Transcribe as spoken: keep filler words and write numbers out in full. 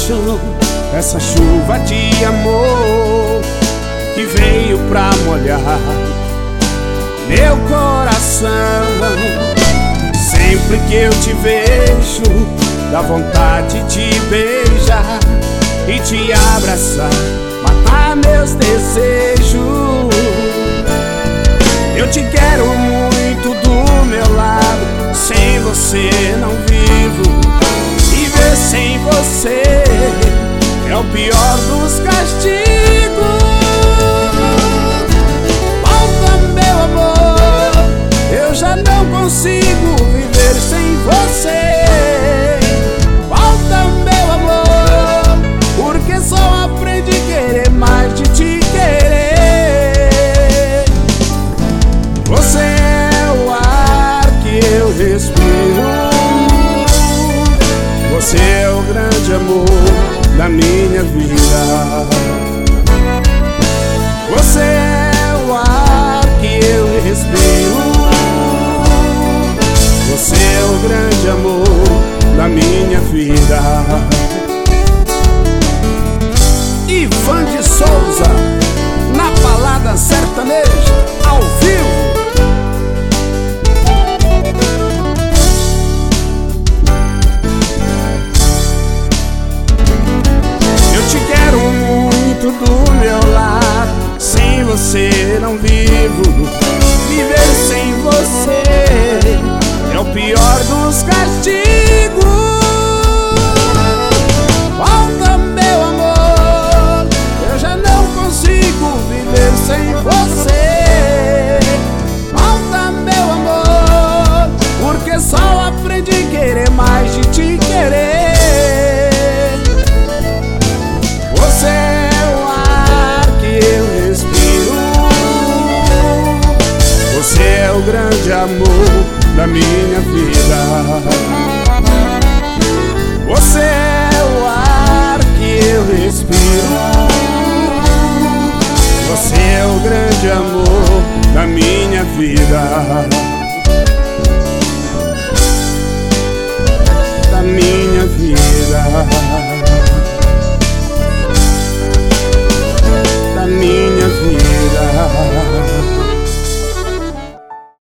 chão, essa chuva de amor que veio pra molhar meu coração. Sempre que eu te vejo, dá vontade de beijar e te abraçar, matar meus desejos. Eu te quero muito do meu lado, sem você não vivo. Viver sem você é o pior dos castigos. Volta, meu amor, eu já não consigo viver sem você. Volta, meu amor, porque só aprendi a querer mais de te querer. Você é o ar que eu respiro, você é o grande amor da minha vida. Você é o ar que eu respiro, você é o grande amor da minha vida. Ivan de Souza, na balada sertaneja, ao vivo. Do meu lado, sem você não vivo. Viver sem você é o pior dos castigos. Volta, meu amor, eu já não consigo viver sem você. Volta, meu amor, porque só aprendi a querer mais de te querer. Você Você é o grande amor da minha vida. Você é o ar que eu respiro, você é o grande amor da minha vida.